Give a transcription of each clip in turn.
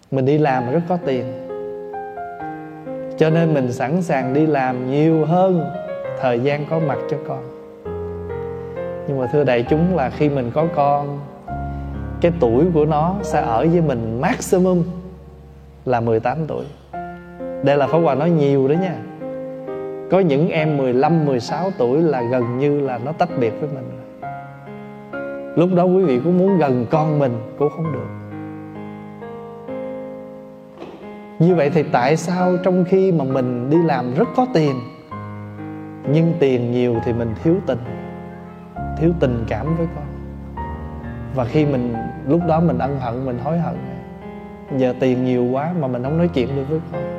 Mình đi làm rất có tiền, cho nên mình sẵn sàng đi làm nhiều hơn thời gian có mặt cho con. Nhưng mà thưa đại chúng, là khi mình có con, cái tuổi của nó sẽ ở với mình maximum là 18 tuổi. Đây là Pháp Hòa nói nhiều đó nha. Có những em 15, 16 tuổi là gần như là nó tách biệt với mình rồi. Lúc đó quý vị cũng muốn gần con mình cũng không được. Như vậy thì tại sao trong khi mà mình đi làm rất có tiền, nhưng tiền nhiều thì mình thiếu tình cảm với con. Và khi mình lúc đó mình ân hận, mình hối hận, giờ tiền nhiều quá mà mình không nói chuyện được với con,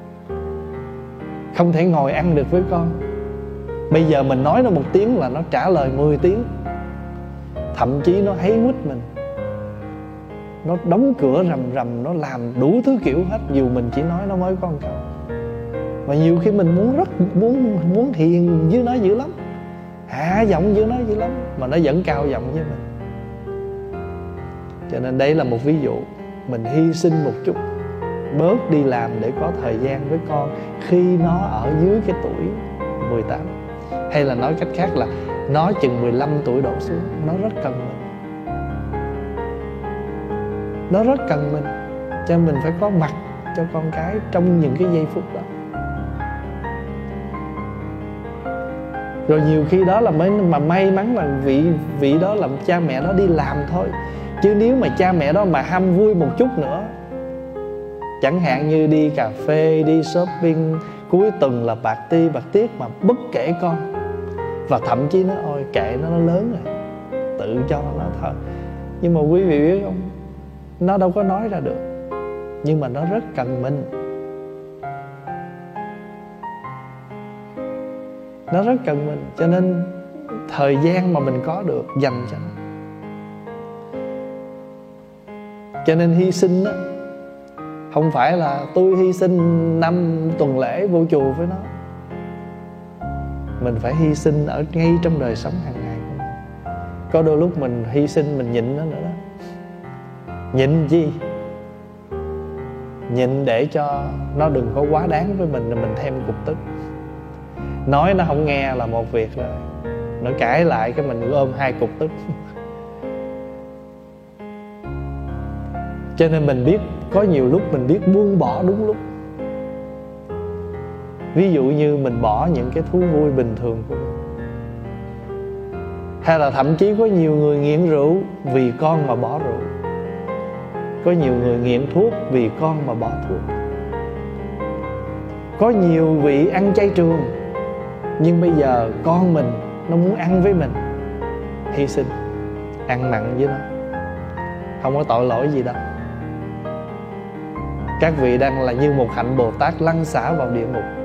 không thể ngồi ăn được với con. Bây giờ mình nói nó 1 tiếng là nó trả lời 10 tiếng. Thậm chí nó háy quýt mình, nó đóng cửa rầm rầm, nó làm đủ thứ kiểu hết, dù mình chỉ nói nó mới có một câu. Và nhiều khi mình muốn hiền với nó dữ lắm, hạ giọng với nó dữ lắm, mà nó vẫn cao giọng với mình. Cho nên đây là một ví dụ. Mình hy sinh một chút, bớt đi làm để có thời gian với con khi nó ở dưới cái tuổi 18. Hay là nói cách khác là nó chừng 15 tuổi đổ xuống, nó rất cần mình. Nó rất cần mình, cho nên mình phải có mặt cho con cái trong những cái giây phút đó. Rồi nhiều khi đó là mà may mắn là vị đó là cha mẹ đó đi làm thôi. Chứ nếu mà cha mẹ đó mà ham vui một chút nữa, chẳng hạn như đi cà phê, đi shopping, cuối tuần là party bạc tiết mà bất kể con, và thậm chí nó ôi kệ nó lớn rồi, tự cho nó thôi. Nhưng mà quý vị biết không, nó đâu có nói ra được, nhưng mà nó rất cần mình. Nó rất cần mình, cho nên thời gian mà mình có được dành cho nó. Cho nên hy sinh đó, không phải là tôi hy sinh 5 tuần lễ vô chùa với nó. Mình phải hy sinh ở ngay trong đời sống hàng ngày của mình. Có đôi lúc mình hy sinh mình nhịn nó nữa đó. Nhịn gì? Nhịn để cho nó đừng có quá đáng với mình, rồi mình thêm cục tức. Nói nó không nghe là một việc rồi, nó cãi lại cái mình ôm 2 cục tức. Cho nên mình biết, có nhiều lúc mình biết buông bỏ đúng lúc. Ví dụ như mình bỏ những cái thú vui bình thường của mình. Hay là thậm chí có nhiều người nghiện rượu vì con mà bỏ rượu. Có nhiều người nghiện thuốc vì con mà bỏ thuốc. Có nhiều vị ăn chay trường, nhưng bây giờ con mình nó muốn ăn với mình, hy sinh, ăn mặn với nó, không có tội lỗi gì đâu. Các vị đang là như một hạnh Bồ Tát lăn xả vào địa ngục,